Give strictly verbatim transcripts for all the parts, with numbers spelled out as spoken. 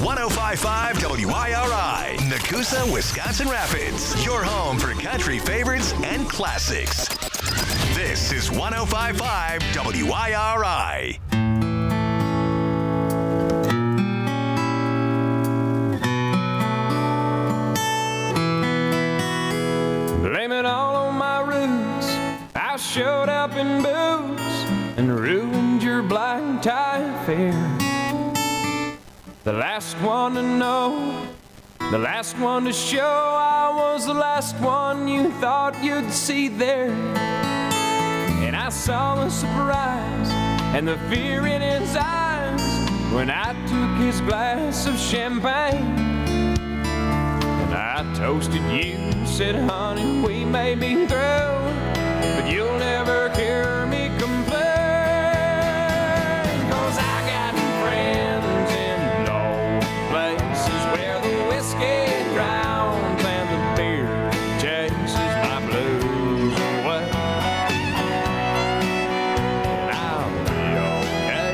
one oh five point five W I R I, Nakusa, Wisconsin Rapids. Your home for country favorites and classics. This is one oh five point five W I R I. Blame it all on my roots. I showed up in boots and ruined your black tie affair. The last one to know, the last one to show, I was the last one you thought you'd see there. And I saw the surprise and the fear in his eyes when I took his glass of champagne. And I toasted you, said, honey, we may be through, but you'll never hear me complain. 'Cause I got friends in low places where the whiskey drowns and the beer chases my blues away. And I'll be okay.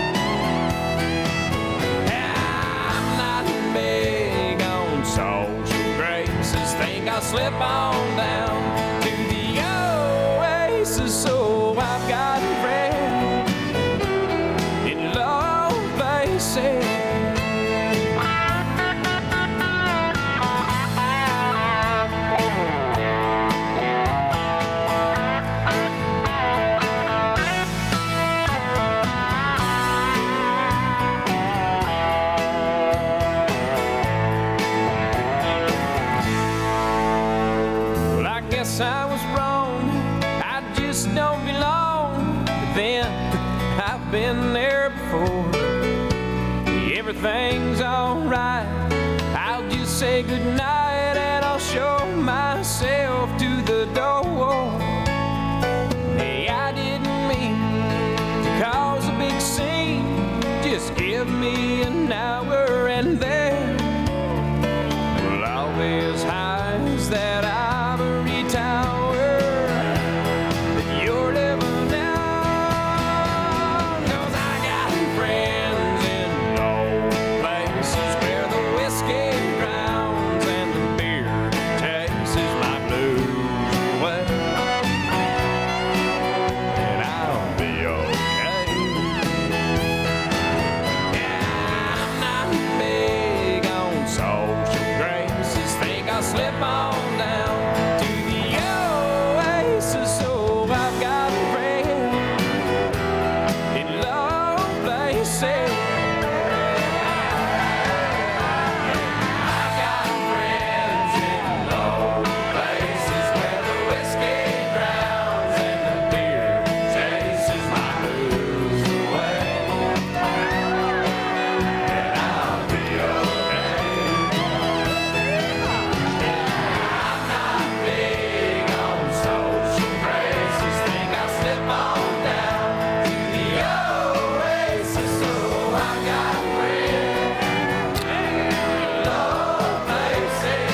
I'm not big on social graces. Think I'll slip on down to the oasis. So I've got friends in low places. Well, I guess I was wrong. I just don't belong. But then I've been there before. Everything's alright. I'll just say goodnight and I'll show myself to the door. Hey, I didn't mean to cause a big scene. Just give me an hour and then we'll all be as high as that ivory tower that you're living on. 'Cause I got friends in low places where the whiskey drowns and the beer chases my blues away. And I'll be okay. Yeah, I'm not big on social graces. Think I'll slip on down to the oasis. So I've got friends in low places. I've got friends in low places where the whiskey drowns and the beer chases my blues away. And I'll be okay. I'm not big on social graces. Think I'll slip on down to the oasis. So I've got friends in low places.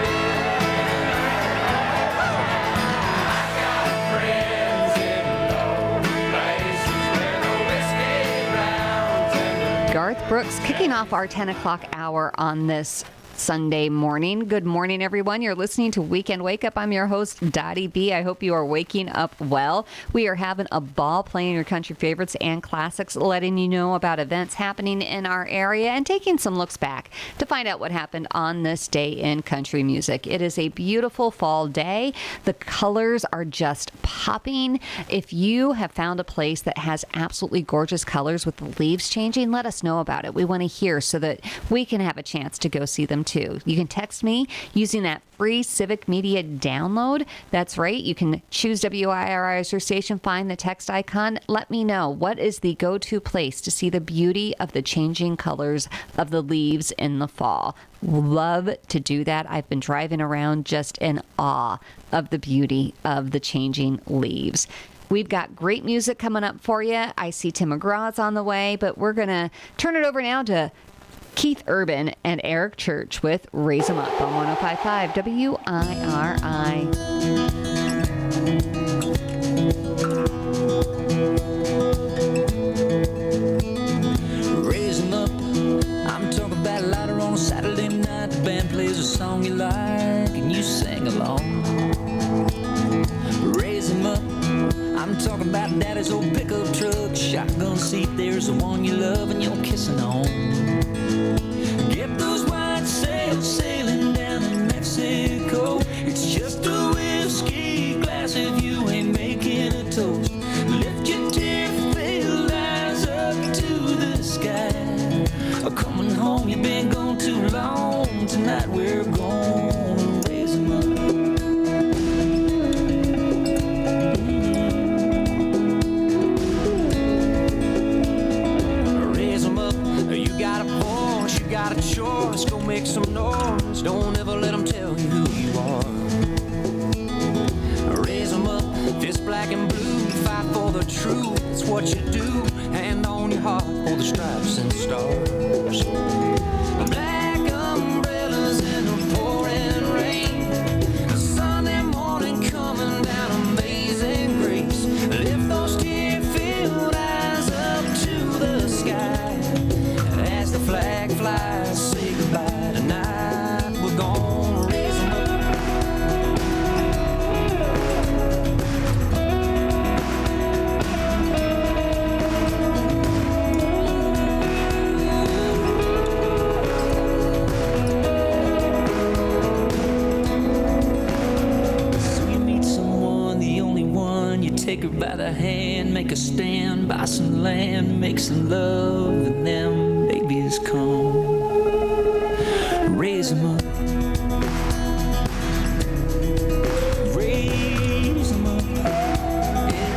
I've got friends in low places where the whiskey drowns and the Garth Brooks kicking off our ten o'clock hour on this Sunday morning. Good morning, everyone. You're listening to Weekend Wake Up. I'm your host, Dottie B. I hope you are waking up well. We are having a ball playing your country favorites and classics, letting you know about events happening in our area and taking some looks back to find out what happened on this day in country music. It is a beautiful fall day. The colors are just popping. If you have found a place that has absolutely gorgeous colors with the leaves changing, let us know about it. We want to hear so that we can have a chance to go see them too. You can text me using that free Civic Media download. That's right. You can choose W I R I as your station, find the text icon. Let me know what is the go-to place to see the beauty of the changing colors of the leaves in the fall. Love to do that. I've been driving around just in awe of the beauty of the changing leaves. We've got great music coming up for you. I see Tim McGraw's on the way, but we're going to turn it over now to Keith Urban and Eric Church with Raise 'Em Up on one oh five point five W I R I. Raise 'em up, I'm talking about on a Saturday night, the band plays a song you like and you sing along. Raise 'em up, I'm talking about daddy's old pickup truck, shotgun seat, there's the one you love and you're kissing on. Get those white sails sailing down in Mexico. It's just a whiskey glass if you ain't making a toast. Lift your tear-filled eyes up to the sky. Coming home, you've been gone too long. Tonight we're gonna raise 'em up. Raise 'em up. You got a voice, you got a choice. Go make some noise. Don't ever let 'em tell you who you are. Raise 'em up. Fist black and blue. Fight for the truth. It's what you do. Hand on your heart for the stripes and stars. Black umbrellas in the pouring rain. A Sunday morning coming down Amazing Grace. Lift those tear-filled eyes up to the sky. As the flag flies, say goodbye tonight. We're gonna raise 'em up. Take her by the hand, make a stand, buy some land, make some love, and them babies come. Raise 'em up. Raise 'em up. Yeah.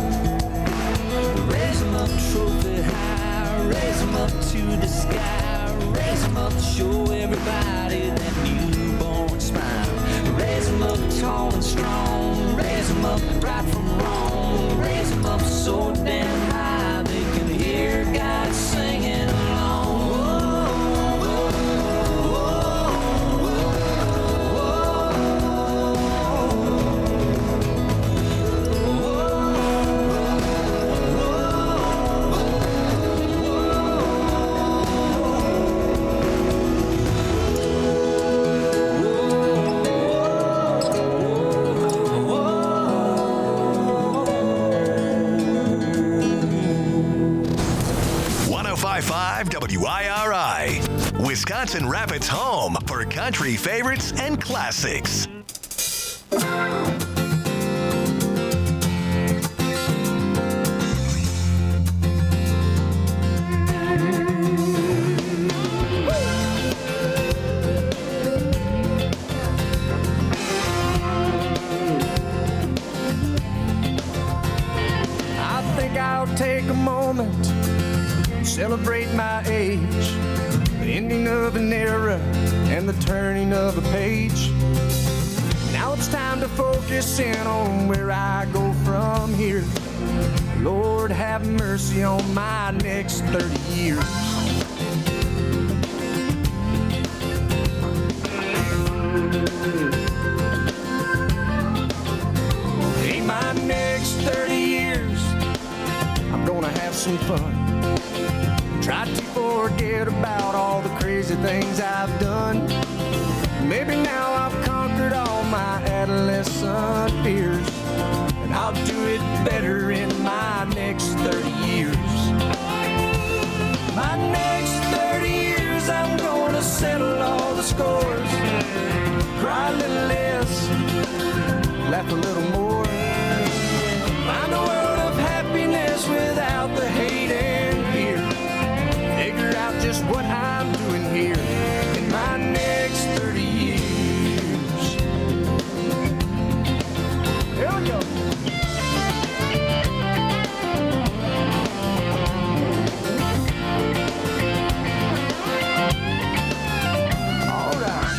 Raise 'em up, trophy high. Raise 'em up to the sky. Raise 'em up, show everybody that newborn smile. Raise 'em up, tall and strong. Raise 'em up, right from wrong. Raise 'em up so damn high they can hear God singing along. Whoa, whoa, W I R I, Wisconsin Rapids' home for country favorites and classics. I think I'll take a moment, celebrate my age, the ending of an era and the turning of a page. Now it's time to focus in on where I go from here. Lord, have mercy on my next thirty years. In my next thirty years, I'm gonna have some fun. Try to forget about all the crazy things I've done. Maybe now I've conquered all my adolescent fears, and I'll do it better in my next thirty years. My next thirty years, I'm gonna settle all the scores. Cry a little less, laugh a little more. Find a world of happiness without the hate and fear. Figure out just what I'm doing here in my next thirty years. Here we go. All right.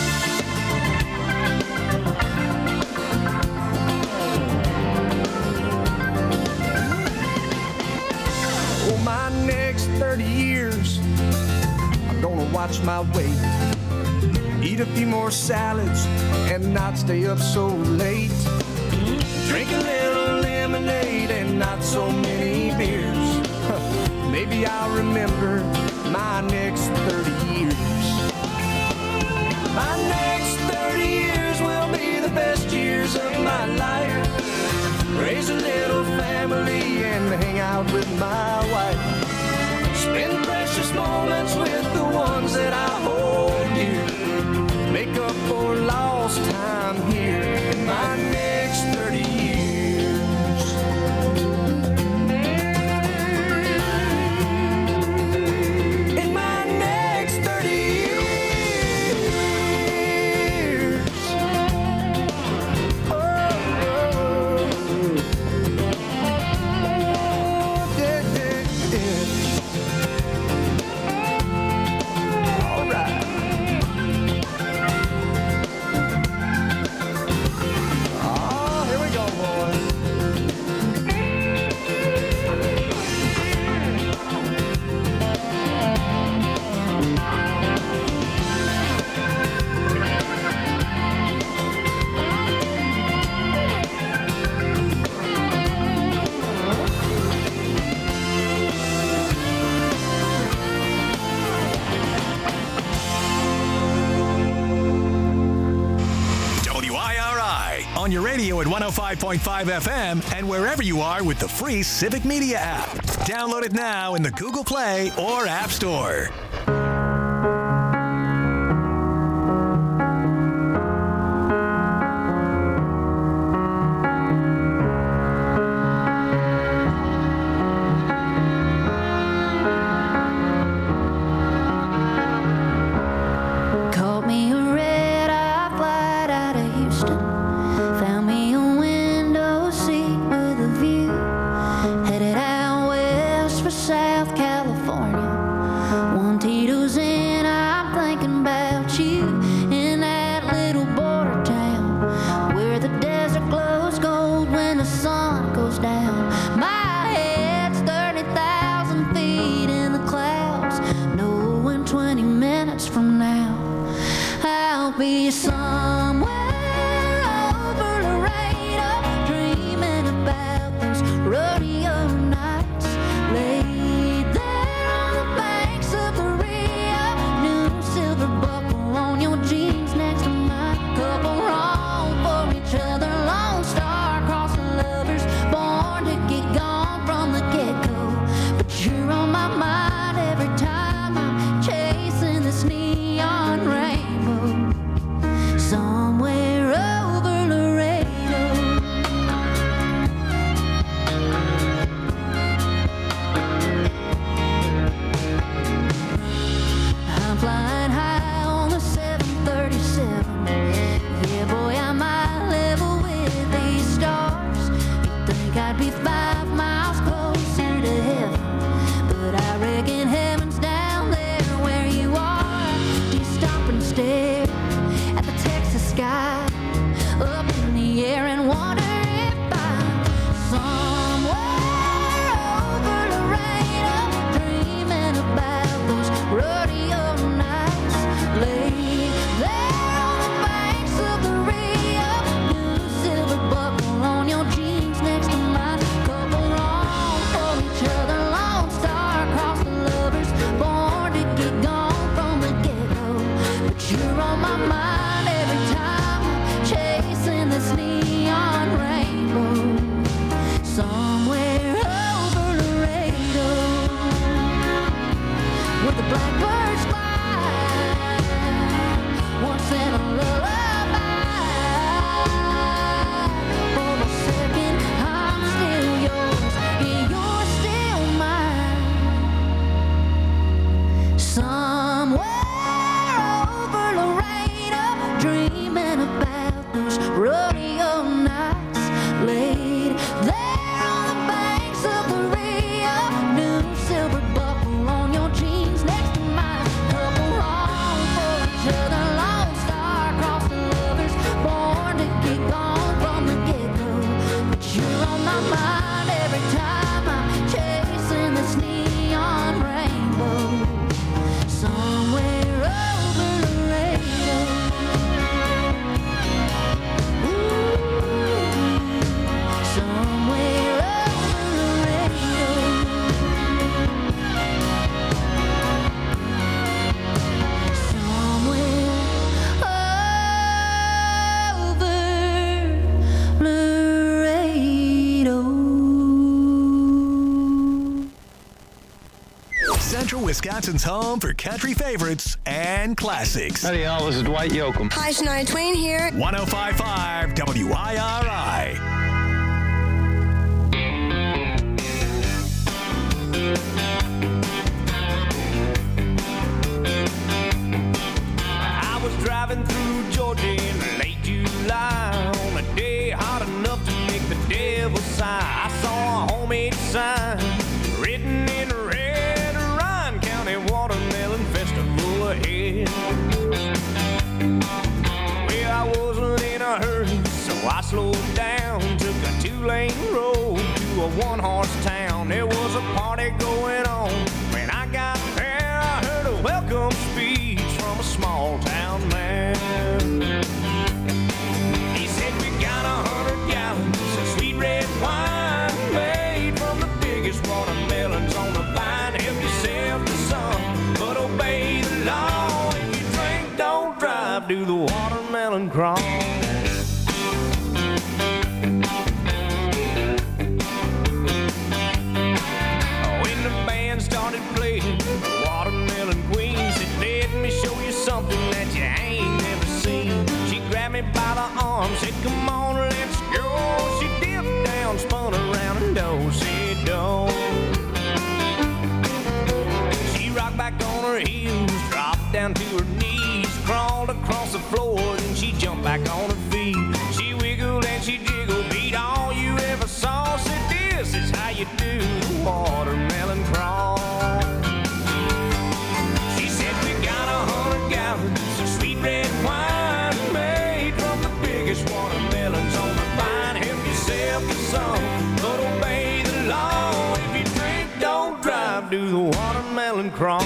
Oh, my next thirty years, I'm gonna watch my weight, eat a few more salads and not stay up so late, drink a little lemonade and not so many beers. Maybe I'll remember my next thirty years. with my wife. Spend precious moments with the ones that I hold dear. Make up for lost time here in my next thirty years. In my next thirty years. Oh, oh. Yeah, yeah, yeah. All right. Oh, here we go, boys. W I R I on your radio at one oh five point five F M and wherever you are with the free Civic Media app. Download it now in the Google Play or App Store. Caught me a red-eye flight out of Houston. Found me a window seat with a view. Headed out west for South California. One Tito's in, I'm thinking about you. In that little border town where the desert glows gold when the sun goes down. My head's thirty thousand feet in the clouds. Knowing twenty minutes from now I'll be somewhere over Laredo, dreaming about those rodeo nights. Laid there on the banks of the Rio, new silver buckle on your jeans next to mine. Couple wrong for each other, lone star crossing lovers, born to get gone from the get-go. But you're on my mind every time I'm chasing this neon rainbow. Somewhere over Laredo. I'm flying high on the seven thirty-seven. Yeah, boy, I might level with these stars. You'd think I'd be five miles closer to heaven, but I reckon heaven's down there where you are. Do you stop and stare at the Texas sky up in the air and wonder if I'm somewhere over Laredo, dreaming about those rodeo nights. Laid there on the banks of the Rio, new silver buckle on your jeans next to mine. Couple wrong for each other, lone star across the lovers, born to get gone from the get-go. But you're on my mind every time I'm chasing this neon rainbow. Somewhere over Laredo, where the blackbirds fly, once in a lullaby. For a second, I'm still yours, and you're still mine. Somewhere over Laredo, dreaming about those rodeo nights. Laid there on the banks of the Rio, new silver buckle on your jeans next to mine. Couple wrong for each other, lone star across the lovers, born to get gone from the get-go. But you're on my mind every time I'm chasing this neon rainbow. Somewhere over Laredo. Ooh. Wisconsin's home for country favorites and classics. Howdy, y'all. This is Dwight Yoakam. Hi, Shania Twain here. one oh five point five W I R I. I was driving through Georgia in late July on a day hot enough to make the devil sigh. I saw a homemade sign written in red, Ryan County Watermelon Festival ahead. Well, I wasn't in a hurry, so I slowed down, took a two-lane road to a one-horse town. There was a party going on. When I got there, I heard a welcome speech from a small-town man. He said, we got a hundred gallons of sweet red wine made from the biggest watermelons on the vine. Help yourself to some, but obey the law. If you drink, don't drive, do the watermelon crawl. When the band started playing, the Watermelon Queen said, let me show you something that you ain't never seen. She grabbed me by the arm, said, come on, let's go. She dipped down, spun around, and don't say don't. She rocked back on her heels, dropped down to her knees, crawled across the floor, then she jumped back on her feet. She wiggled and she jiggled, beat all you ever saw. Said, this is how you do the watermelon crawl. She said, we got a hundred gallons of sweet red wine made from the biggest watermelons on the vine. Help yourself to some, but obey the law. If you drink, don't drive, do the watermelon crawl.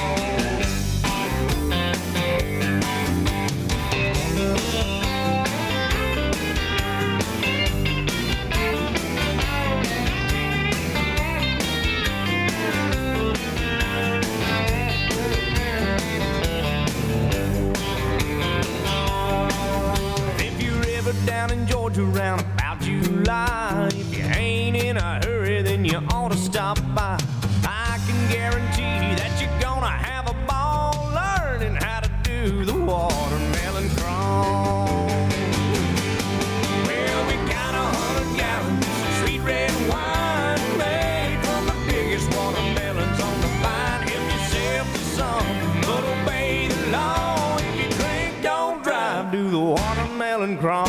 Down in Georgia around about July, if you ain't in a hurry, then you ought to stop by. I can guarantee that you're gonna have a ball learning how to do the watermelon crawl. Well, we got a hundred gallons of sweet red wine made from the biggest watermelons on the vine. Help yourself to some, but obey the law. If you drink, don't drive, do the watermelon crawl.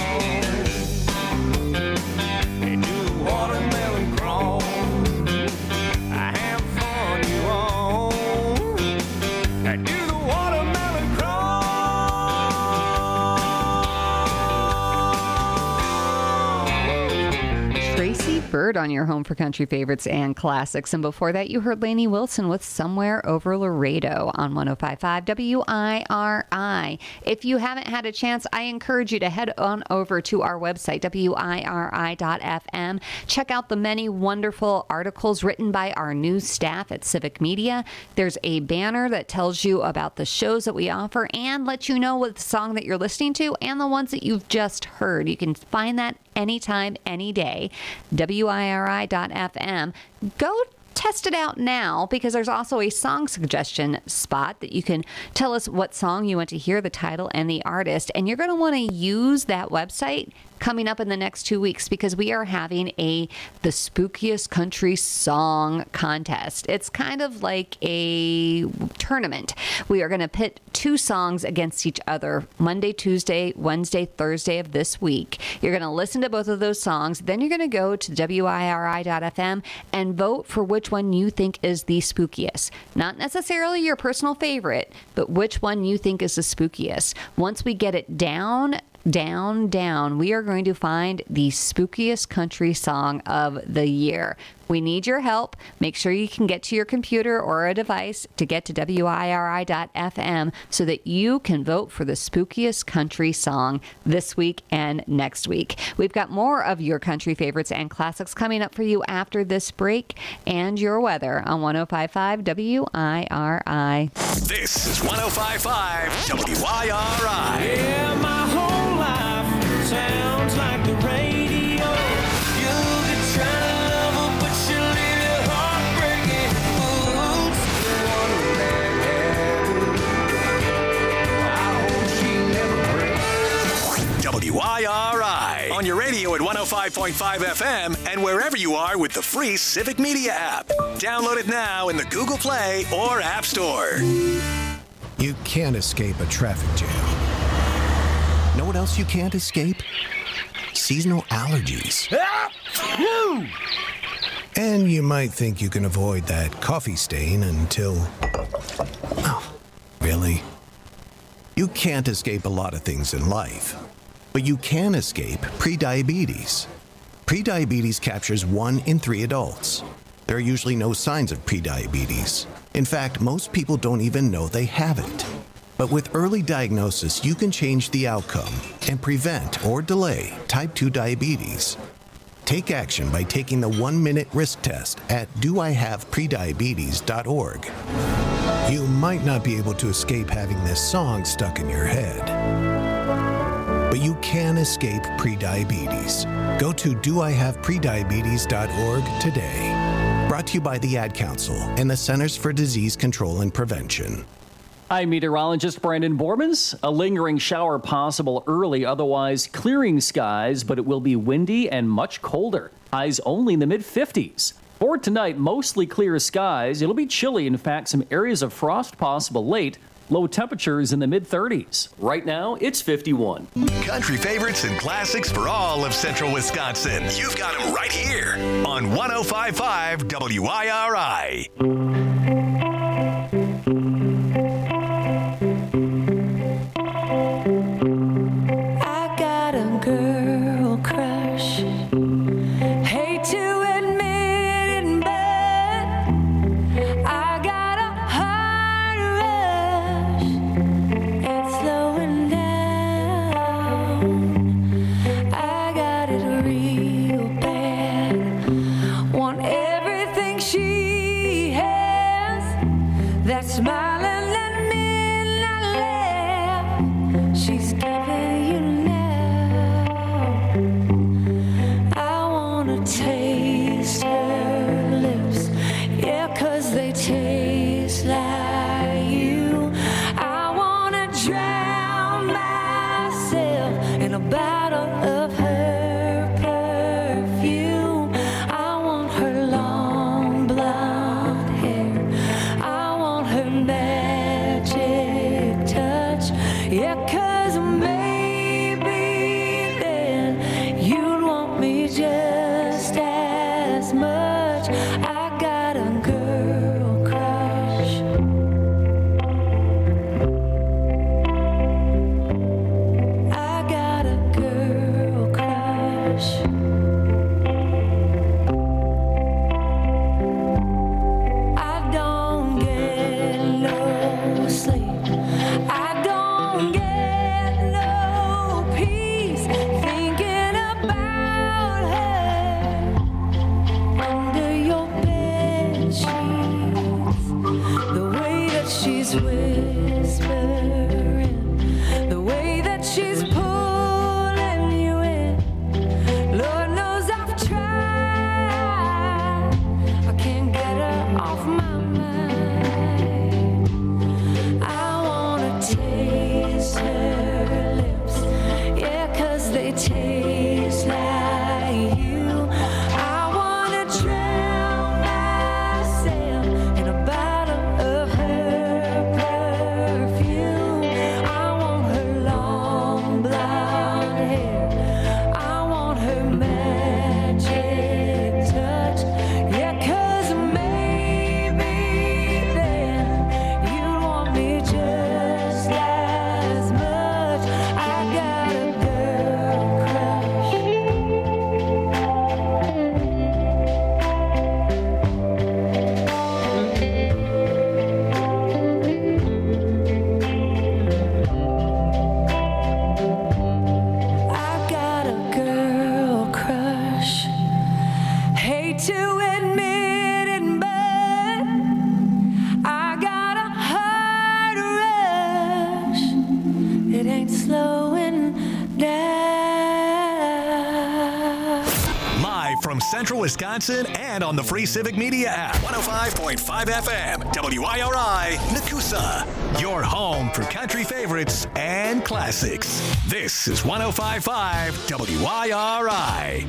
Hey, do the watermelon crawl. I have fun, you all. Hey, do the watermelon crawl. Tracy Bird on your home for country favorites and classics. And before that, you heard Lainey Wilson with Somewhere Over Laredo on one oh five point five W I R I. If you haven't had a chance, I encourage you to head on over to our website, W I R I dot F M. Check out the many wonderful articles written by our news staff at Civic Media. There's a banner that tells you about the shows that we offer and lets you know what song that you're listening to and the ones that you've just heard. You can find that anytime, any day. W I R I dot F M. Go test it out now, because there's also a song suggestion spot that you can tell us what song you want to hear, the title and the artist. And you're going to want to use that website coming up in the next two weeks because we are having a the spookiest country song contest. It's kind of like a tournament. We are going to pit two songs against each other Monday, Tuesday, Wednesday, Thursday of this week. You're going to listen to both of those songs. Then you're going to go to W I R I dot F M and vote for which one you think is the spookiest. Not necessarily your personal favorite, but which one you think is the spookiest. Once we get it down, down, down, we are going to find the spookiest country song of the year. We need your help. Make sure you can get to your computer or a device to get to W I R I dot F M so that you can vote for the spookiest country song this week and next week. We've got more of your country favorites and classics coming up for you after this break and your weather on one oh five point five W I R I. This is one oh five point five W I R I. Yeah, my whole life sounds like the radio. You could try to love her, but she'll leave your heart breaking. Oops, one man on your radio at one oh five point five F M and wherever you are with the free Civic Media app. Download it now in the Google Play or App Store. You can't escape a traffic jam. Know what else you can't escape? Seasonal allergies. And you might think you can avoid that coffee stain until... Oh, really? You can't escape a lot of things in life, but you can escape prediabetes. Prediabetes captures one in three adults. There are usually no signs of prediabetes. In fact, most people don't even know they have it. But with early diagnosis, you can change the outcome and prevent or delay type two diabetes. Take action by taking the one-minute risk test at do I have prediabetes dot org. You might not be able to escape having this song stuck in your head, but you can escape prediabetes. Go to do I have prediabetes dot org today. Brought to you by the Ad Council and the Centers for Disease Control and Prevention. I'm meteorologist Brandon Bormans. A lingering shower possible early, otherwise clearing skies, but it will be windy and much colder. Highs only in the mid fifties. For tonight, mostly clear skies. It'll be chilly. In fact, some areas of frost possible late. Low temperatures in the mid thirties. Right now, it's fifty-one. Country favorites and classics for all of central Wisconsin. You've got them right here on one oh five point five W I R I. Smiling at me, I laugh. She's giving you now. I wanna taste her lips, yeah, 'cause they taste like you. I wanna drown myself in a bottle of her perfume. I want her long blonde hair. I want her magic touch, yeah, 'cause maybe then you'd want me just as much. I got a girl crush. I got a girl crush. I don't get no sleep. I don't get no peace thinking about her under your bed sheets. The way that she's whispering, the way that she's pulling you in. Lord knows I've tried. I can't get her off my mind. I wanna taste her lips, yeah, 'cause they taste like you. I wanna drown myself in a bottle of her perfume. I want her long blonde hair. I want her magic touch, yeah, 'cause maybe then you'd want me just as much. I got a girl crush. I got a girl crush. Hate to admit it, but I got a heart rush. It ain't slowing down. Live from from Central Wisconsin and on the free Civic Media app. one oh five point five F M, W I R I, Nakusa. Your home for country favorites and classics. This is one oh five point five W I R I.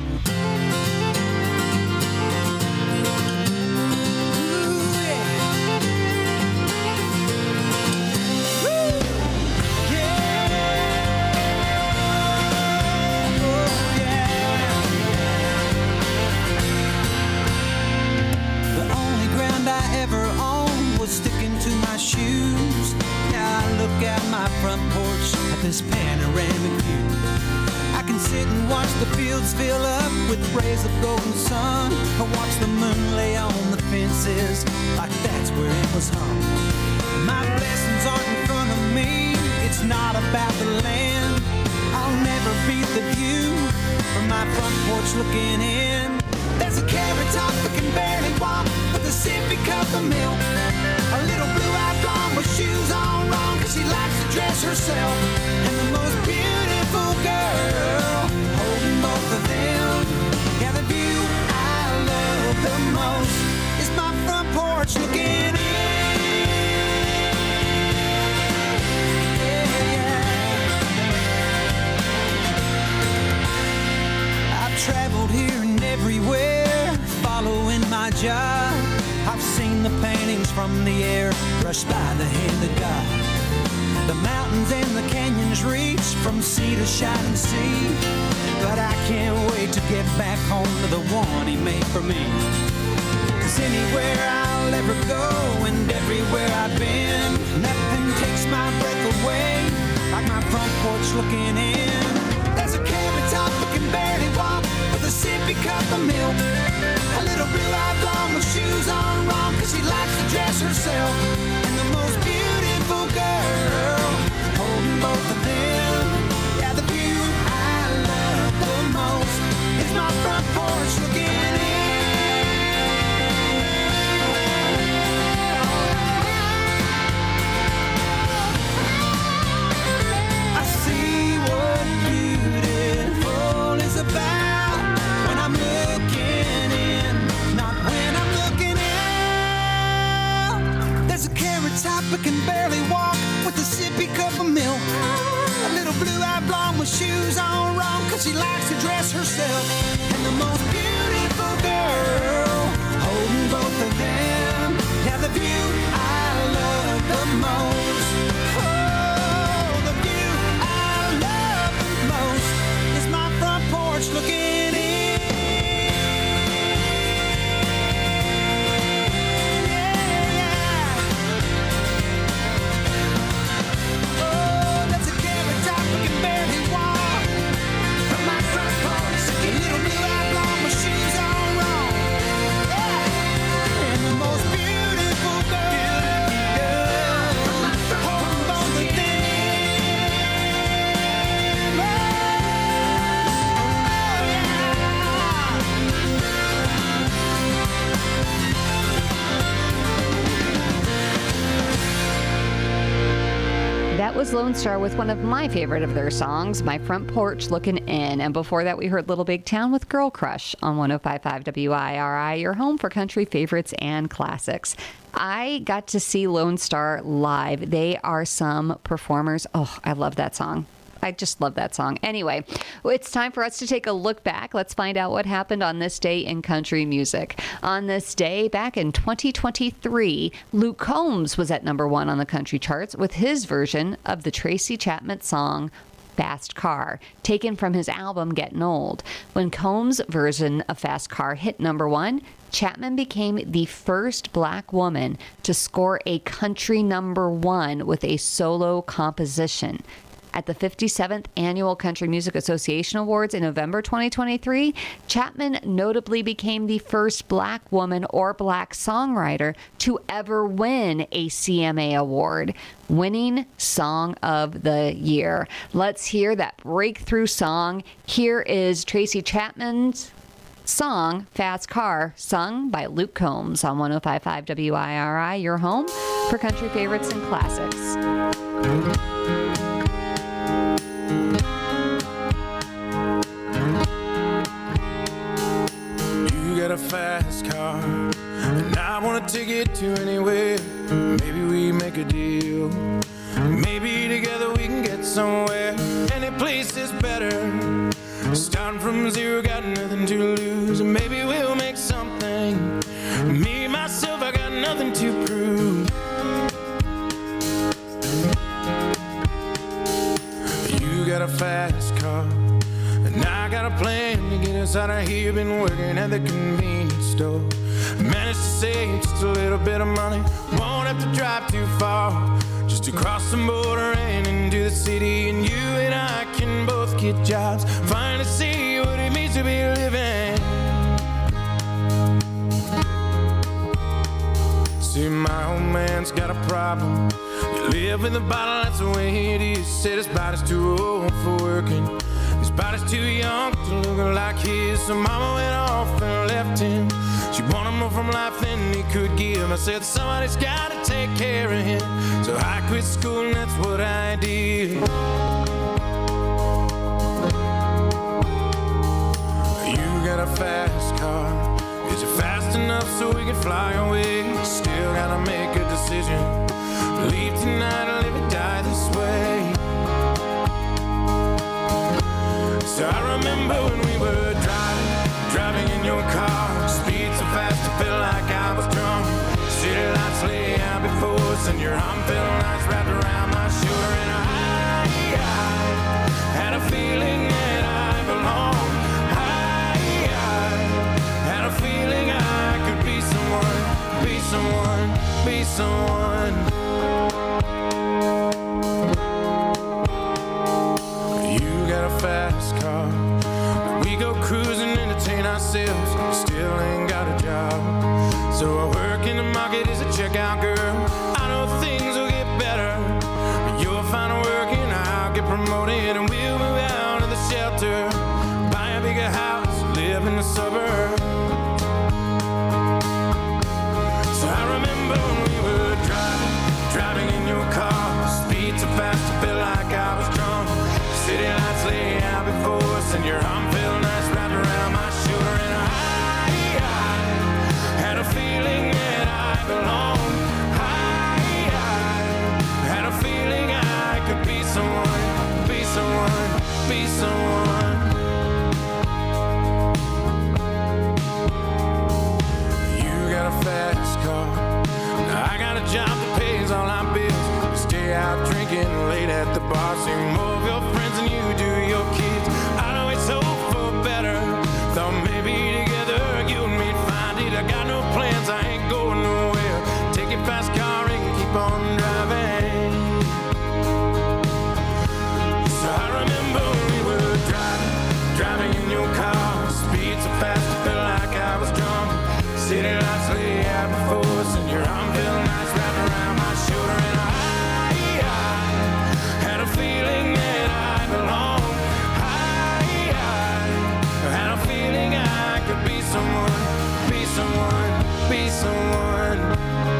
Sticking to my shoes. Now I look out my front porch at this panoramic view. I can sit and watch the fields fill up with rays of golden sun, or watch the moon lay on the fences like that's where it was hung. My blessings aren't in front of me, it's not about the land. I'll never beat the view from my front porch looking in. There's a carrot top that can barely walk with a sippy cup of milk. A little blue-eyed blonde with shoes on wrong, cause she likes to dress herself. And the most beautiful girl holding both of them. Yeah, the view I love the most is my front porch looking in. Yeah, yeah. I've traveled here and everywhere, following my job. I've seen the paintings from the air brushed by the hand of God. The mountains and the canyons reach from sea to shining sea. But I can't wait to get back home to the one he made for me. Cause anywhere I'll ever go and everywhere I've been, nothing takes my breath away like my front porch looking in. There's a carrot top that can barely walk with a sippy cup of milk. A little blue-eyed blonde with shoes on wrong, cause she likes to dress herself. And the most beautiful girl holding both of them. Yeah, the view I love the most is my front porch looking in. I see what beautiful is about when I'm looking in, not when I'm looking out. There's a carrot top that can barely walk with a sippy cup of milk. A little blue-eyed blonde with shoes on wrong, cause she likes to dress herself. And the most beautiful girl holding both of them. Yeah, the view I love the most. Oh, the view I love the most is my front porch looking in. That was Lone Star with one of my favorite of their songs, My Front Porch Looking In. And before that, we heard Little Big Town with Girl Crush on one oh five point five W I R I, your home for country favorites and classics. I got to see Lone Star live. They are some performers. Oh, I love that song. I just love that song. Anyway, it's time for us to take a look back. Let's find out what happened on this day in country music. On this day, back in twenty twenty-three, Luke Combs was at number one on the country charts with his version of the Tracy Chapman song, Fast Car, taken from his album Getting Old. When Combs' version of Fast Car hit number one, Chapman became the first black woman to score a country number one with a solo composition. At the fifty-seventh Annual Country Music Association Awards in November twenty twenty-three, Chapman notably became the first black woman or black songwriter to ever win a C M A award, winning Song of the Year. Let's hear that breakthrough song. Here is Tracy Chapman's song, Fast Car, sung by Luke Combs on one oh five point five W I R I, your home for country favorites and classics. a deal. Maybe together we can get somewhere. Any place is better. Starting from zero, got nothing to lose. And maybe we'll make something. Me, myself, I got nothing to prove. You got a fast car, and I got a plan to get us out of here. Been working at the convenience store. Managed to save just a little bit of money. Won't have to drive too far, just to cross the border and into the city. And you and I can both get jobs, finally see what it means to be living. See, my old man's got a problem. You live in the bottle, that's the way it is. Said his body's too old for working. His body's too young to look like his. So mama went off and left him. She wanted more from life than he could give. I said somebody's gotta take care of him. So I quit school and that's what I did. You got a fast car. Is it fast enough so we can fly away? Still gotta make a decision. Leave tonight or live or die this way. So I remember when we were driving, driving in your car. Speed so fast I felt like I was drunk. City lights lay out before us, and your arm felt nice wrapped around my shoulder. And I, I had a feeling that I belonged. I, I had a feeling I could be someone, be someone, be someone. You got a fast car. We go cruising, entertain ourselves. Still ain't got a job. So I work in the market as a checkout girl. I know things will get better. You'll find work and I'll get promoted. And we'll move out of the shelter, buy a bigger house, live in the suburbs. So I remember when we were driving, driving in your car. Speed so fast I felt like I was drunk. City lights lay out before us, and your arm felt nice wrapped around my shoulder. And I, I had a feeling that I belonged. I, I had a feeling I could be someone, be someone, be someone. You got a fast car. Now I got a job that pays all our bills. We stay out drinking late at the bar. See more of your friends than you do your kids. I know it's hope for better. Thought maybe together you and me'd find it. I got no plans, I ain't going nowhere. Take your fast car and keep on driving. So I remember when we were driving, driving in your car. Speed so fast I felt like I was drunk. City lights lay out before us, and your arm felt nice wrapped around my shoulder. And I, I had a feeling that I belonged. I, I had a feeling I could be someone, be someone, be someone.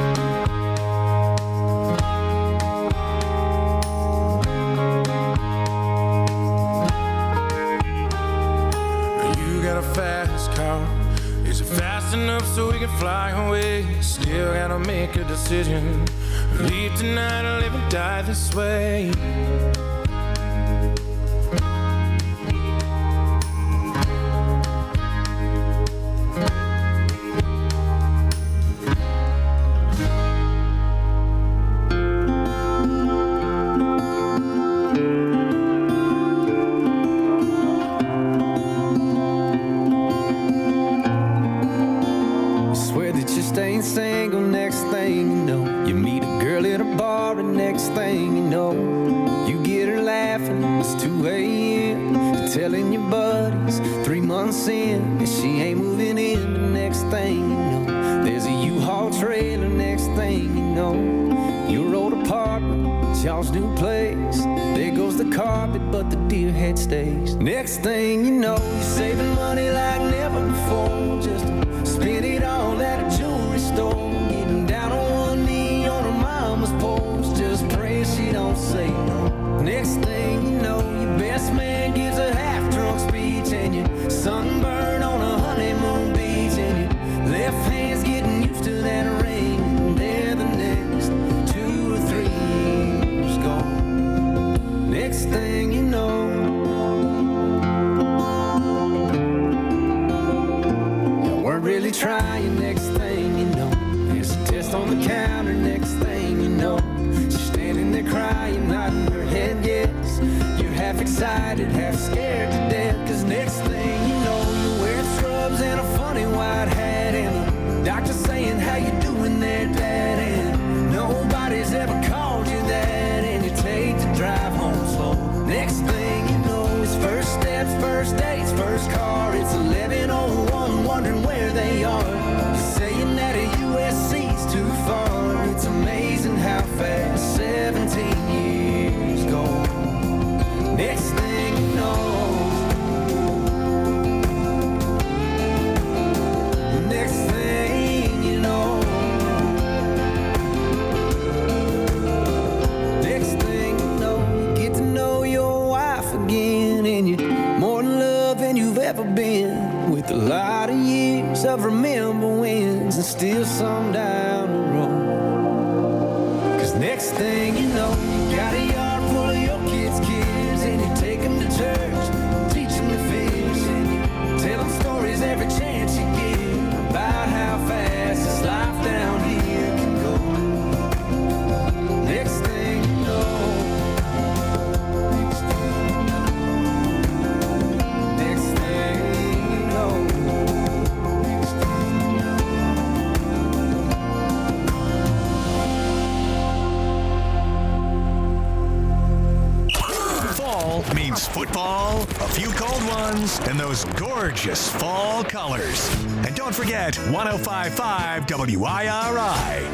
You got a fast car. Is it fast enough so we can fly away? Still gotta make a decision. Leave tonight or live and die this way. Single, next thing you know, you meet a girl at a bar, and next thing you know, you get her laughing. It's two a.m. You're telling your buddies three months in, and she ain't moving in. The next thing you know, there's a U-Haul trailer. Next thing you know, your old apartment, it's y'all's new place. There goes the carpet, but the deer head stays. Next thing you know, you're saving money like never before, just to spend it all at a jewelry store. Getting down on one knee on her mama's porch, just praying she don't say no. Next thing you know, your best man gives a half-drunk speech, and you sunburn on a honeymoon beach, and your left hand's getting used to that ring. And there the next two or three excited, half scared to death. Cause next thing you know, you're wearing scrubs and a funny white hat, and the doctor saying, how you doing there, Dad? And nobody's ever called you that, and you take the drive home slow. Next thing you know, it's first steps, first dates, first car. It's eleven oh one, wondering where they are. You're saying that a U S C's too far. It's amazing how fast seventeen years go. Next thing you know, next thing you know, next thing you know, you get to know your wife again, and you're more in love than you've ever been, with a lot of years of remember wins and still some down the road. Cause next thing you know, you got a yard full of your kids' kids, and you take them to church, teach them to fish, and you tell them stories every chance you get about how fast this life down here can go. Next thing you know, next thing you know, Fall means football, a few cold ones, and those gorgeous fall colors. And don't forget one oh five point five W I R I.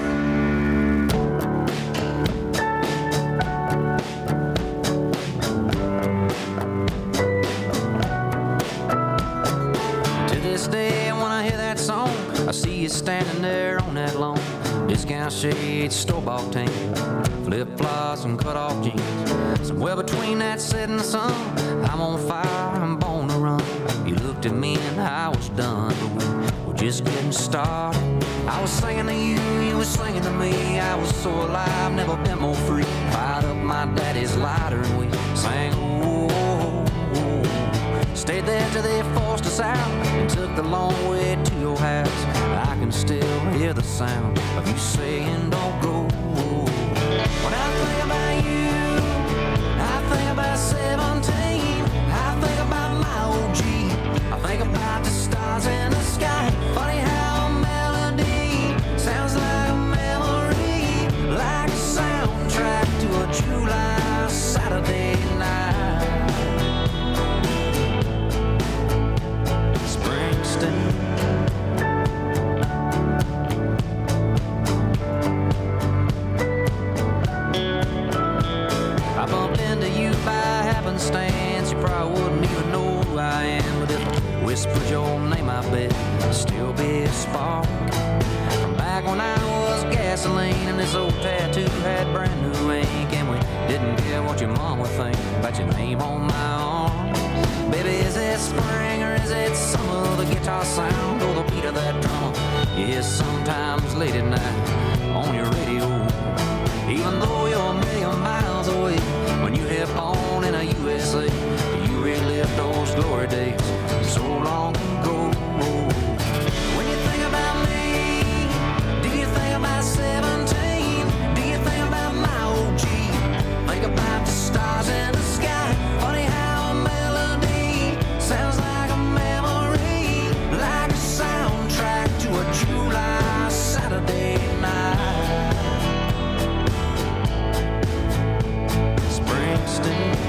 To this day, when I hear that song, I see you standing there on that lawn. Discount shades, store-bought tan, flip-flops and cut-off jeans. Somewhere between that setting sun, I'm on fire, I'm born to run. You looked at me and I was done, but we were just getting started. I was singing to you, you were singing to me. I was so alive, never been more free. Fired up my daddy's lighter and we sang, oh, oh, oh. Stayed there till they forced us out and took the long way to your house. I can still hear the sound of you saying, don't go. When I think about you, I think about seventeen. I think about my O G. I think about the stars in the sky. Funny how a melody sounds like a memory, like a soundtrack to a July Saturday night. Springsteen. I bumped into you by happenstance. You probably wouldn't even know who I am, but if I whispered your name, I bet it'd still be a spark. From back when I was gasoline and this old tattoo had brand new ink, and we didn't care what your mom would think about your name on my arm. Baby, is it spring or is it summer? The guitar sound or the beat of that drum? Yes, sometimes late at night on your radio. Even though you're a million miles away, when you hit on in a U S A, you relive those glory days so long ago. When you think about me, do you think about seventeen? Do you think about my O G? Think about the stars in the sky. Funny how a melody sounds like a memory, like a soundtrack to a July Saturday night. Springsteen.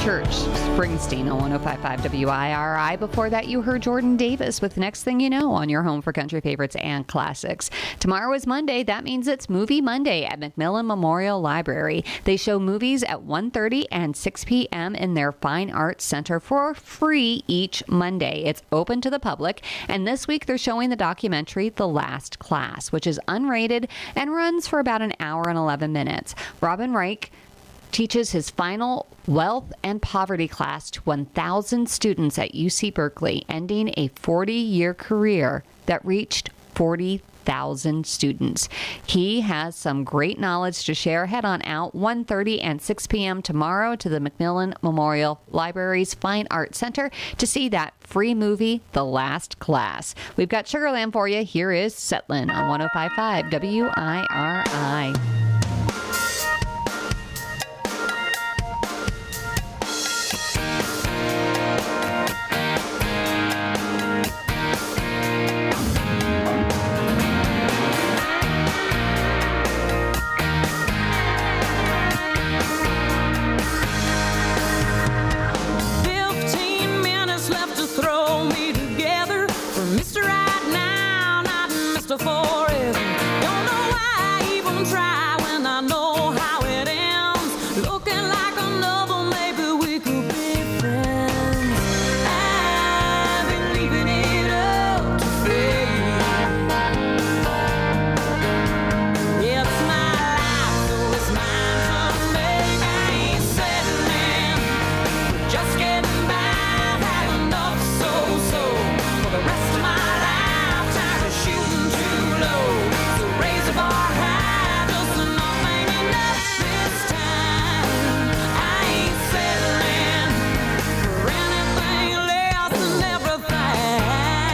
Church, Springsteen on one oh five point five W I R I. Before that, you heard Jordan Davis with Next Thing You Know on your home for country favorites and classics. Tomorrow is Monday. That means it's Movie Monday at McMillan Memorial Library. They show movies at one thirty and six p.m. in their Fine Arts Center for free each Monday. It's open to the public, and this week they're showing the documentary The Last Class, which is unrated and runs for about an hour and eleven minutes. Robin Reich teaches his final wealth and poverty class to one thousand students at U C Berkeley, ending a forty-year career that reached forty thousand students. He has some great knowledge to share. Head on out one thirty and six p.m. tomorrow to the McMillan Memorial Library's Fine Arts Center to see that free movie, The Last Class. We've got Sugarland for you. Here is Setlin on one oh five point five W I R I. Forever. Don't know why I even try when I know how it ends. Looking like a novel, maybe we could be friends. I've been leaving it up to fate. It's my life, so it's mine to make. I ain't settling, just getting by, had enough so-so for the rest of my life. Tired of shooting too low, so raise the bar high, just enough ain't enough this time. I ain't settling for anything less than everything.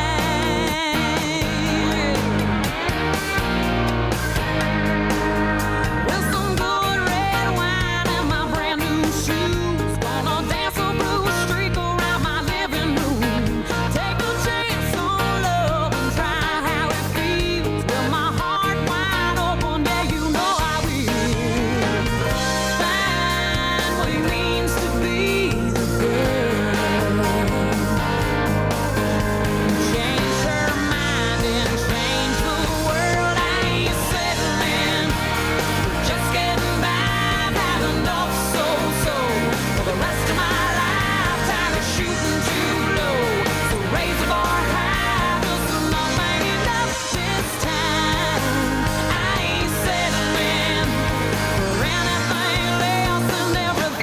With some good red wine and my brand new shoes, gonna dance a blue streak around my living room. Take a chance on love and try how it feels. With my heart wide open, yeah, you know I will. Find what it means to be the girl. Change her mind and change the world. I ain't settling, just getting by, had enough so-so for the rest of my life. Tired of shooting too low, so raise the bar high, just enough ain't enough this time. I ain't settling for anything less than everything.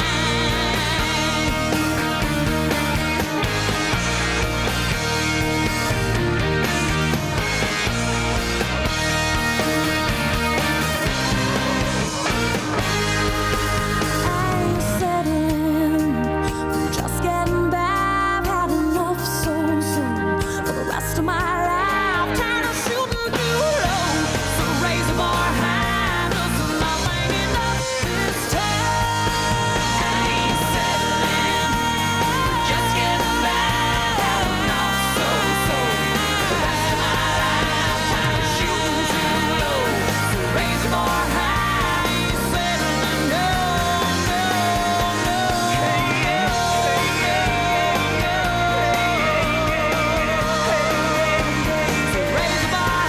I ain't settling for just getting by, had enough so-so for the rest of my life. Tired of shooting too low, so raise the bar high, just enough ain't enough this time. I ain't settling for just getting by, had enough so-so for the rest of my life. Tired of shooting too low, so raise the bar high. I ain't settling, no, no, no. So raise the bar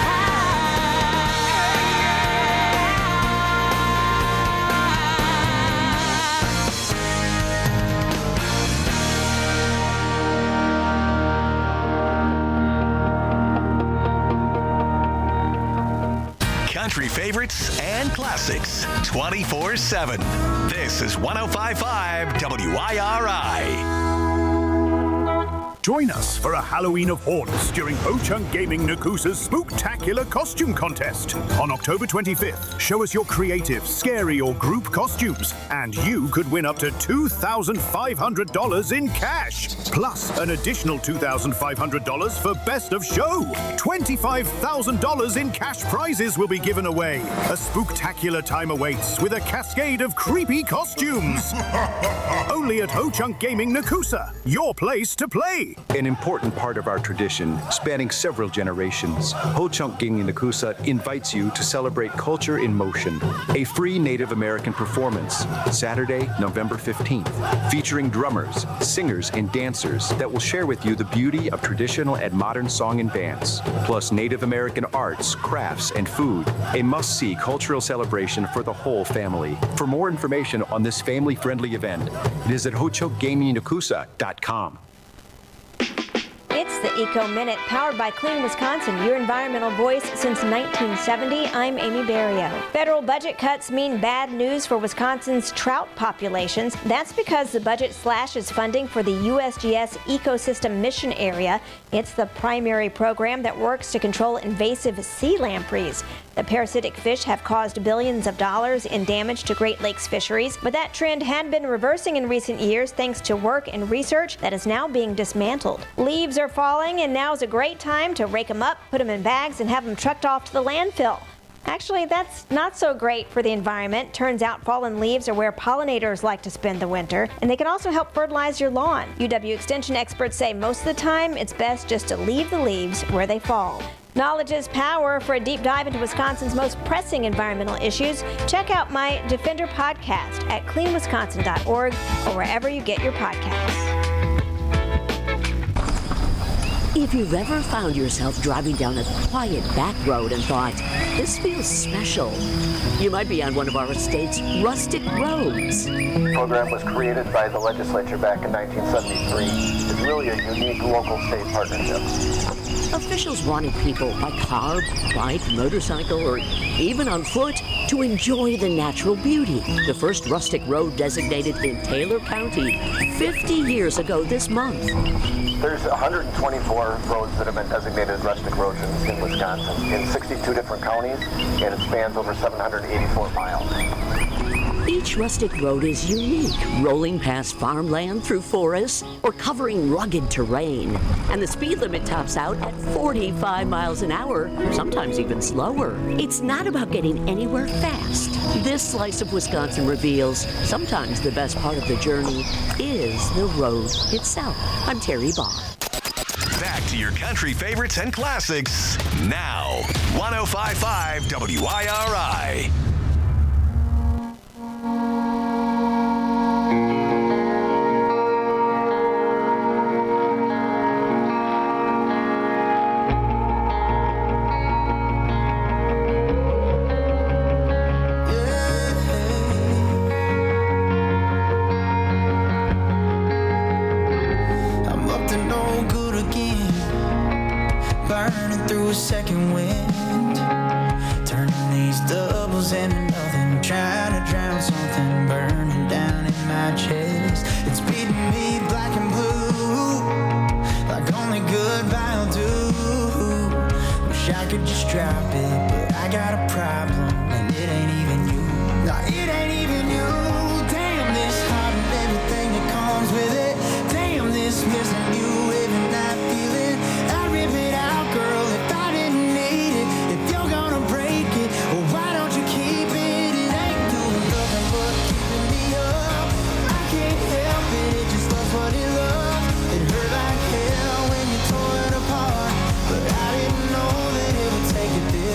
Country favorites and classics twenty-four seven. This is one oh five point five W I R I. Join us for a Halloween of haunts during Ho-Chunk Gaming Nakusa's Spooktacular Costume Contest. On October twenty-fifth, show us your creative, scary, or group costumes, and you could win up to two thousand five hundred dollars in cash, plus an additional two thousand five hundred dollars for Best of Show. twenty-five thousand dollars in cash prizes will be given away. A spooktacular time awaits with a cascade of creepy costumes. Only at Ho-Chunk Gaming Nakusa, your place to play. City. An important part of our tradition, spanning several generations, Ho Chunk Gaming Nakusa invites you to celebrate Culture in Motion, a free Native American performance, Saturday, November fifteenth, featuring drummers, singers, and dancers that will share with you the beauty of traditional and modern song and dance, plus Native American arts, crafts, and food. A must-see cultural celebration for the whole family. For more information on this family-friendly event, visit ho chunk gaming nakusa dot com. It's the Eco Minute, powered by Clean Wisconsin, your environmental voice since nineteen seventy. I'm Amy Barrio. Federal budget cuts mean bad news for Wisconsin's trout populations. That's because the budget slashes funding for the U S G S Ecosystem Mission Area. It's the primary program that works to control invasive sea lampreys. The parasitic fish have caused billions of dollars in damage to Great Lakes fisheries, but that trend had been reversing in recent years thanks to work and research that is now being dismantled. Leaves are falling, and now is a great time to rake them up, put them in bags, and have them trucked off to the landfill. Actually, that's not so great for the environment. Turns out fallen leaves are where pollinators like to spend the winter, and they can also help fertilize your lawn. U W Extension experts say most of the time it's best just to leave the leaves where they fall. Knowledge is power. For a deep dive into Wisconsin's most pressing environmental issues, check out my Defender podcast at clean wisconsin dot org or wherever you get your podcasts. If you've ever found yourself driving down a quiet back road and thought, this feels special, you might be on one of our state's rustic roads. The program was created by the legislature back in nineteen seventy-three. It's really a unique local-state partnership. Officials wanted people by car, bike, motorcycle, or even on foot to enjoy the natural beauty. The first rustic road designated in Taylor County fifty years ago this month. There's one hundred twenty-four roads that have been designated rustic roads in, in Wisconsin in sixty-two different counties, and it spans over seven hundred eighty-four miles. Each rustic road is unique, rolling past farmland through forests or covering rugged terrain. And the speed limit tops out at forty-five miles an hour, sometimes even slower. It's not about getting anywhere fast. This slice of Wisconsin reveals sometimes the best part of the journey is the road itself. I'm Terry Ball. Back to your country favorites and classics now. one oh five point five W I R I. Second wind, turning these doubles into nothing, trying to drown something burning down in my chest. It's beating me black and blue, like only goodbye will do. Wish I could just drop it, but I got a problem, and it ain't even you. No, it ain't even you. Damn this heart and everything that comes with it. Damn this missing you every night feeling. I rip it out, girl. If I didn't need it, if you're gonna break it, well, why don't you keep it? It ain't doing nothing but keeping me up. I can't help it, it just loves what it loves. It hurt like hell when you tore it apart, but I didn't know that it would take it this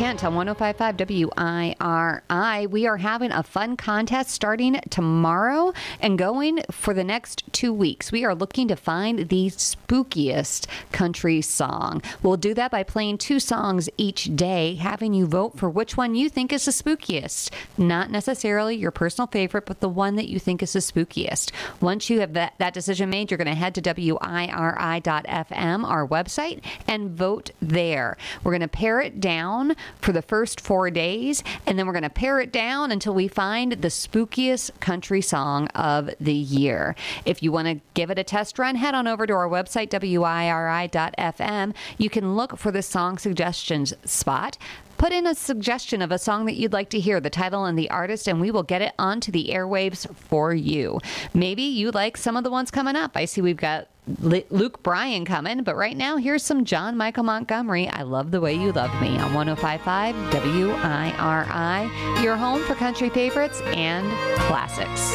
Kent on one oh five point five W I R I. We are having a fun contest starting tomorrow and going for the next two weeks. We are looking to find the spookiest country song. We'll do that by playing two songs each day, having you vote for which one you think is the spookiest. Not necessarily your personal favorite, but the one that you think is the spookiest. Once you have that, that decision made, you're going to head to W I R I dot F M, our website, and vote there. We're going to pare it down for the first four days, and then we're going to pare it down until we find the spookiest country song of the year. If you want to give it a test run, head on over to our website, W I R I dot F M. You can look for the song suggestions spot. Put in a suggestion of a song that you'd like to hear, the title and the artist, and we will get it onto the airwaves for you. Maybe you like some of the ones coming up. I see we've got Luke Bryan coming, but right now, here's some John Michael Montgomery, I Love the Way You Loved Me, on one oh five point five W I R I, your home for country favorites and classics.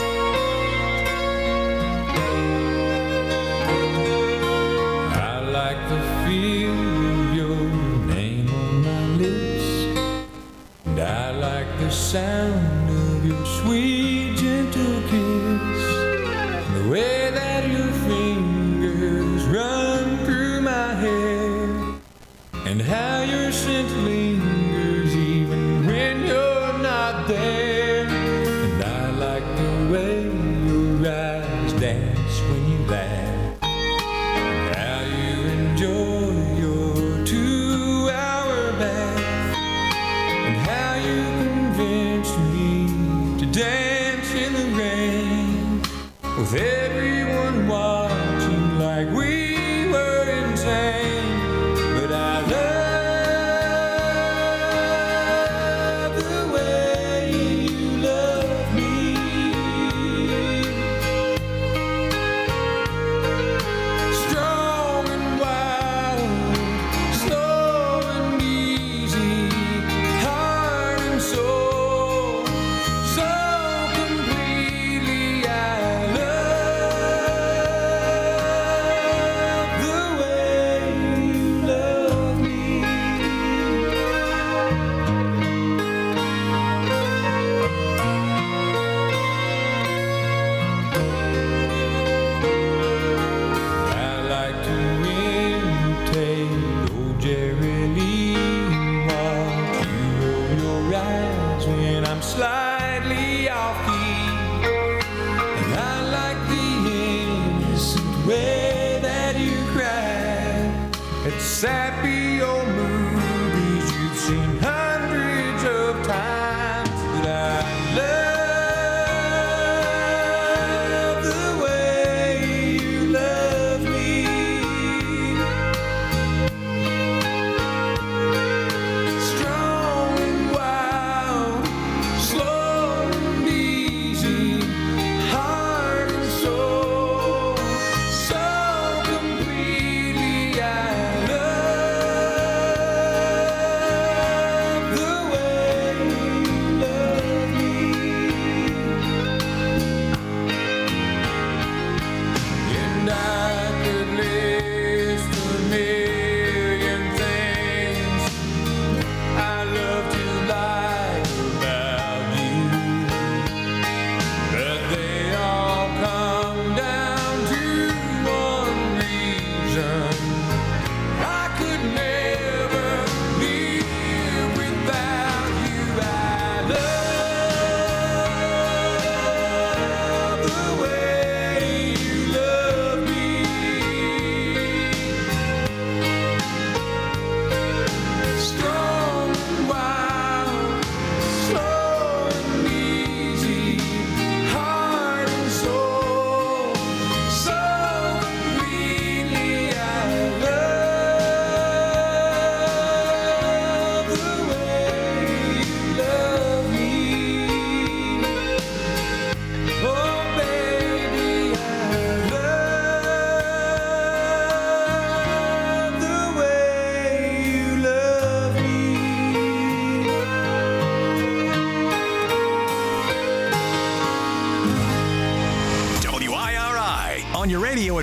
I like the feel of your name on my lips, and I like the sound of your sweet, gentle kiss, and the way that your fingers run through my hair, and how your scent lingers even when you're not there. And I like the way your eyes dance when you laugh, and how you enjoy your two-hour bath, and how you convinced me to dance in the rain with everyone watching like we were insane. But I love the way you love me. Strong and wild, slow and easy, heart and soul, so completely I love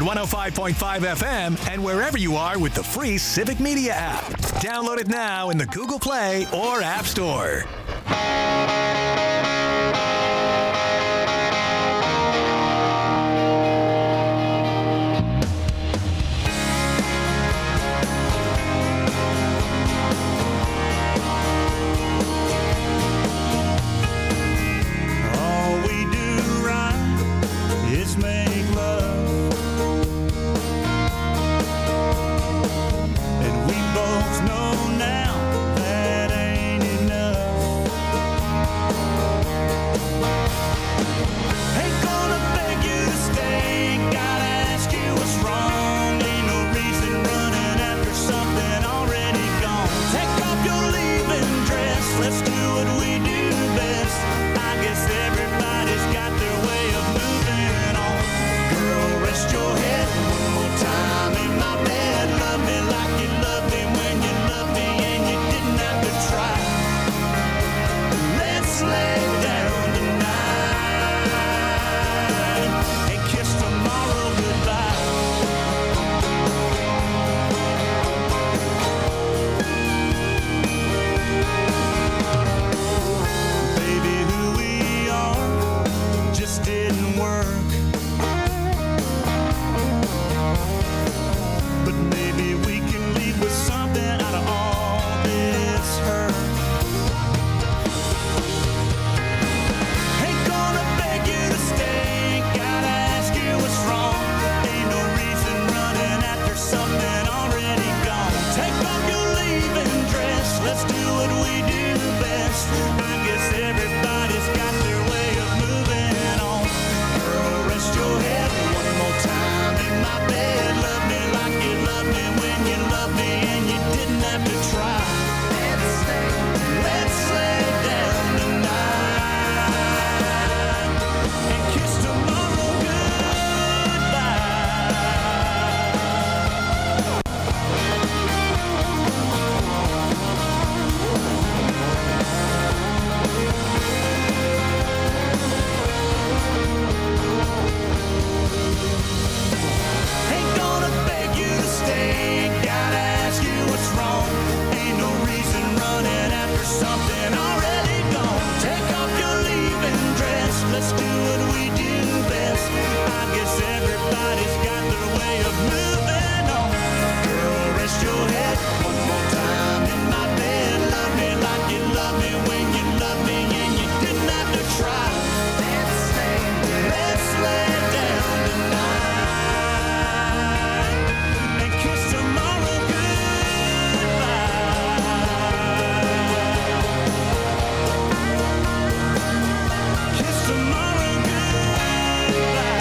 at one oh five point five F M and wherever you are with the free Civic Media app. Download it now in the Google Play or App Store. All we do right is make love, and we both know now that ain't enough. Ain't gonna beg you to stay, ain't gotta ask you what's wrong. Ain't no reason running after something already gone. Take off your leaving dress, let's do what we do best. I guess everybody's got their way of moving on. Girl, rest your head one more time in my bed. Love me like you loved me when you loved me and you didn't have to try. Let's lay down tonight and kiss tomorrow goodbye. Baby, who we are just didn't work. But maybe we can leave with something out of all this hurt. Ain't gonna beg you to stay, ain't gotta ask you what's wrong. Ain't no reason running after something already gone. Take off your leaving dress, let's do what we do best. I guess everybody's got their way of moving on. Girl, rest your head one more time in my bed. Love me like you loved me when you loved me and you didn't have to try. Let's lay, let's lay down tonight and kiss tomorrow goodbye. Ain't gonna beg you to stay, ain't gotta ask you what's wrong. Ain't no reason running after something already gone. Take off your leaving dress, let's do what we do best. I guess everybody's got their way of moving on. Girl, rest your head one more time in my bed. Love me like you loved me when you loved me and you didn't have to try. Let's lay, let's lay down tonight and kiss tomorrow goodbye. Kiss tomorrow goodbye.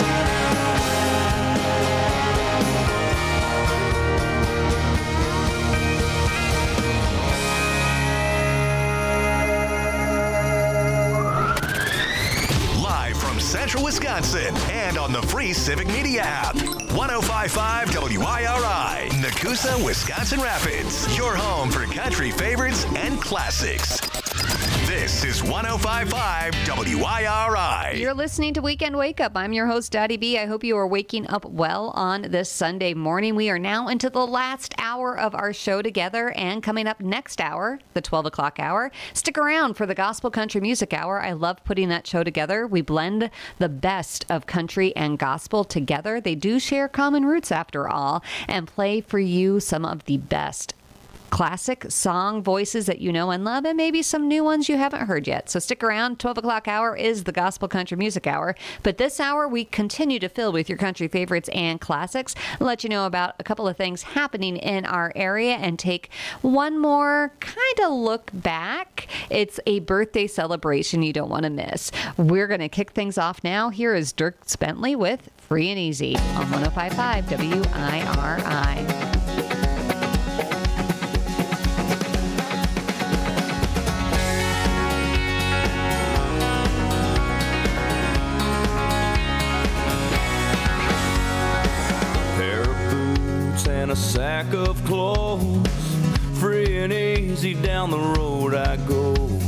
Live from Central Wisconsin and on the free Civic Media app. one oh five point five W I R I, Nakusa, Wisconsin Rapids. Your home for country favorites and classics. This is one oh five point five W I R I. You're listening to Weekend Wake Up. I'm your host, Dottie B. I hope you are waking up well on this Sunday morning. We are now into the last hour of our show together, and coming up next hour, the twelve o'clock hour, stick around for the Gospel Country Music Hour. I love putting that show together. We blend the best of country and gospel together. They do share common roots after all, and play for you some of the best classic song voices that you know and love, and maybe some new ones you haven't heard yet. So stick around. twelve o'clock hour is the Gospel Country Music Hour. But this hour, we continue to fill with your country favorites and classics. I'll let you know about a couple of things happening in our area and take one more kind of look back. It's a birthday celebration you don't want to miss. We're going to kick things off now. Here is Dierks Bentley with Free and Easy on one oh five point five W I R I. And a sack of clothes, free and easy down the road I go.